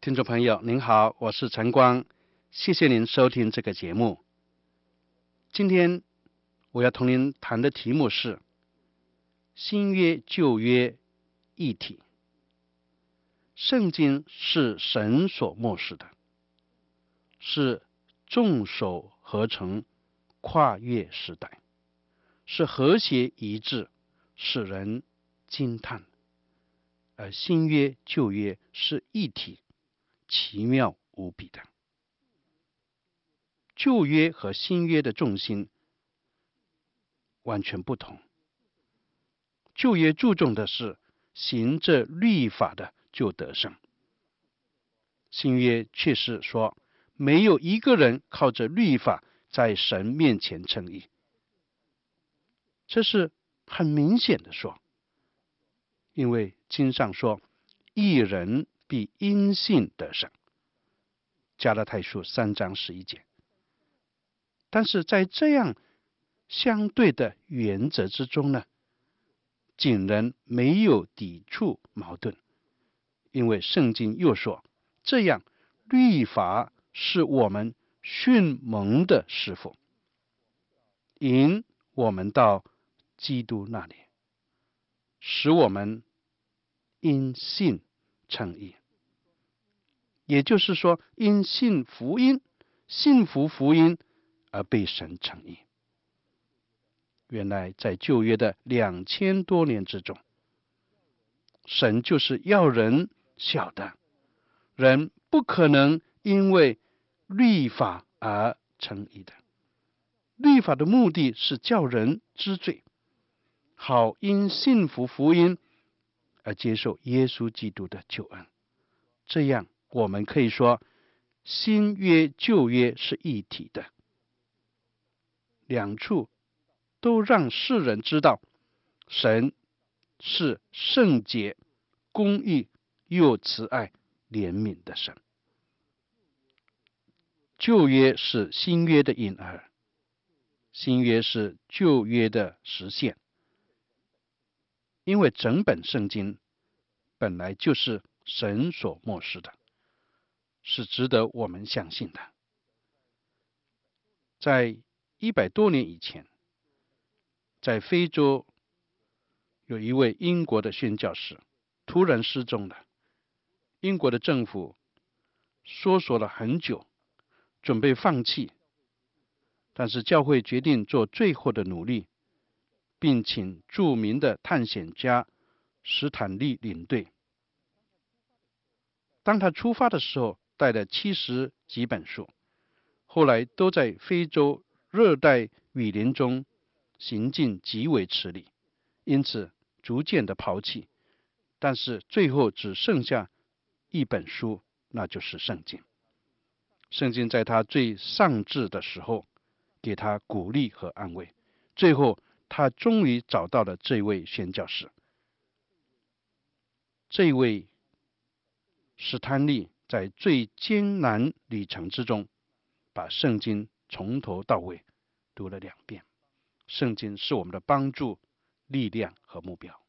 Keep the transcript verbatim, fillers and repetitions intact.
听众朋友您好，我是陈光，谢谢您收听这个节目。今天我要同您谈的题目是新约旧约一体。圣经是神所默示的，是众手合成，跨越时代，是和谐一致，使人惊叹。而新约旧约是一体，奇妙无比的。旧约和新约的重心完全不同。旧约注重的是行这律法的就得胜，新约却是说没有一个人靠着律法在神面前称义。这是很明显的说，因为经上说义人必因信得胜，加拉太书三章十一节。但是在这样相对的原则之中呢，竟然没有抵触矛盾，因为圣经又说，这样律法是我们训蒙的师傅，引我们到基督那里，使我们因信称义。也就是说，因信福音，信服福音而被神称义。原来在旧约的两千多年之中，神就是要人晓得，人不可能因为律法而称义的。律法的目的是叫人知罪，好因信服福音而接受耶稣基督的救恩。这样我们可以说，新约旧约是一体的，两处都让世人知道，神是圣洁、公义又慈爱、怜悯的神。旧约是新约的婴儿，新约是旧约的实现。因为整本圣经本来就是神所默示的，是值得我们相信的。在一百多年以前，在非洲有一位英国的宣教士突然失踪了，英国的政府搜索了很久，准备放弃，但是教会决定做最后的努力，并请著名的探险家史坦利领队。当他出发的时候，带了七十几本书，后来都在非洲热带雨林中行进极为吃力，因此逐渐的抛弃，但是最后只剩下一本书，那就是圣经。圣经在他最丧志的时候给他鼓励和安慰，最后他终于找到了这位宣教士。这位史坦利在最艰难旅程之中，把圣经从头到尾读了两遍。圣经是我们的帮助、力量和目标。